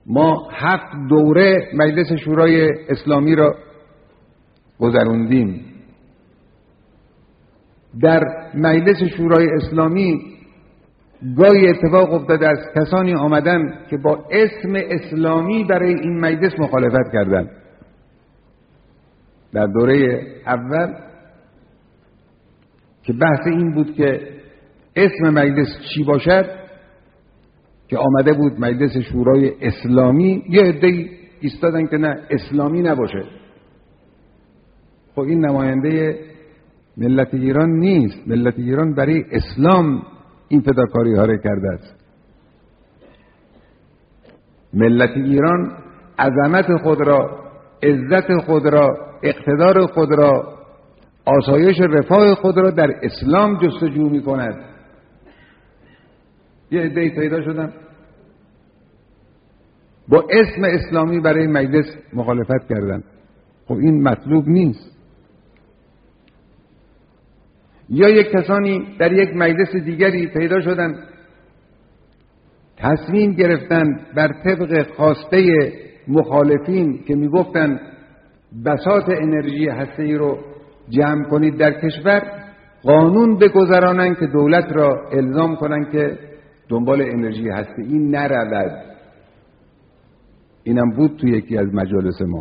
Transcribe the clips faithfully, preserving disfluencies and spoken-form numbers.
ما هفت دوره مجلس شورای اسلامی را گذروندیم. در مجلس شورای اسلامی گاهی اتفاق افتاده از کسانی آمدن که با اسم اسلامی برای این مجلس مخالفت کردند. در دوره اول که بحث این بود که اسم مجلس چی باشد، که آمده بود مجلس شورای اسلامی، یه عده‌ای ایستادن که نه اسلامی نباشه. خب این نماینده ملت ایران نیست. ملت ایران برای اسلام این فداکاری ها را کرده است. ملت ایران عظمت خود را، عزت خود را، اقتدار خود را، آسایش رفاه خود را در اسلام جستجو می کند. یه عده‌ای پیدا شدن با اسم اسلامی برای مجلس مخالفت کردن. خب این مطلوب نیست. یا یک کسانی در یک مجلس دیگری پیدا شدن تصمیم گرفتن بر طبق خواسته مخالفین که میگفتن بساط انرژی هسته‌ای رو جمع کنید در کشور، قانون بگذرانند که دولت را الزام کنند که دنبال انرژی هسته‌ای نرود. اینم بود توی یکی از مجالس ما.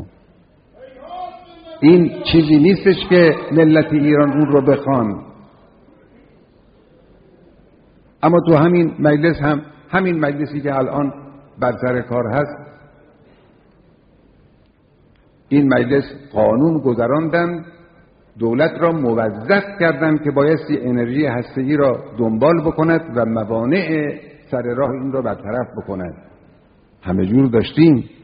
این چیزی نیستش که ملت ایران اون رو بخوان. اما تو همین مجلس هم، همین مجلسی که الان بر سر کار هست، این مجلس قانون گذراندن، دولت را موظف کردند که بایستی انرژی هسته‌ای را دنبال بکند و موانع سر راه این را برطرف بکند. همه جور داشتیم.